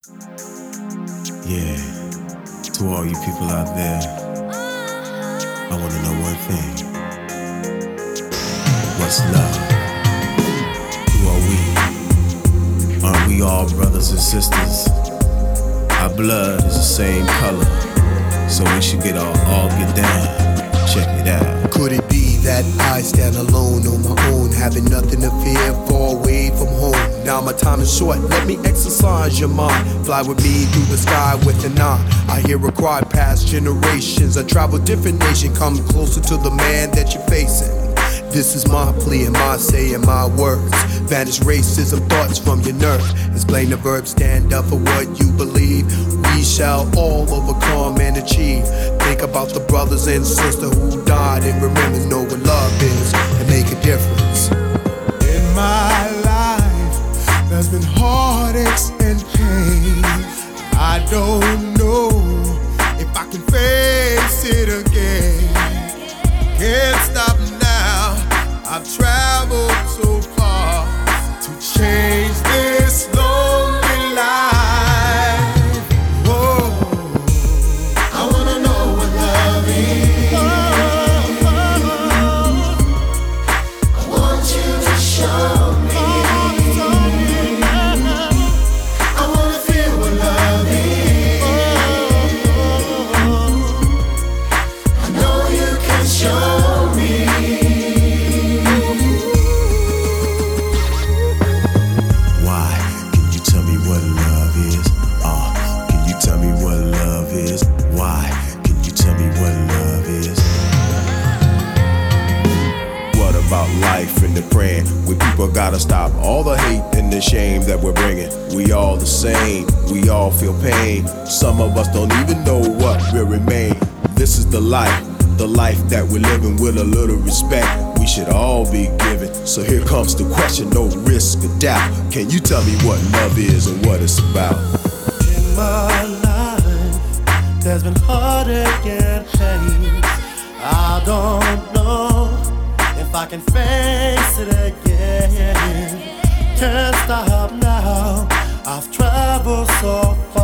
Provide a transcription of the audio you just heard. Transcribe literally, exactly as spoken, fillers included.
Yeah, to all you people out there, I wanna know one thing. What's love? Who are we? Aren't we all brothers and sisters? Our blood is the same color, so we should get all, all get down. Check it out. Could it be that I stand alone on my own, having nothing to fear, far away from home? Now my time is short, let me exercise your mind. Fly with me through the sky with an eye. I hear a cry past generations. I travel different nations, come closer to the man that you're facing. This is my plea and my say and my words. Vanish racism thoughts from your nerve. Explain the verb, stand up for what you believe. We shall all overcome and achieve. Think about the brothers and sisters who died, and remember, know what love is and make a difference. In my life, there's been heartaches and pain. I don't know if I can face it again. Can't stop now. I've traveled so far to change this lonely life. Whoa. I wanna know what love is. Oh, oh, oh. I want you to show me. I wanna feel what love is. Oh, I know you can show me. Life in the praying, we people gotta stop all the hate and the shame that we're bringing. We all the same, we all feel pain. Some of us don't even know what will remain. This is the life, the life that we're living with a little respect. We should all be given. So here comes the question, no risk or doubt. Can you tell me what love is and what it's about? In my life, there's been heartache and pain. I don't know if I can face it again. Can't stop now. I've traveled so far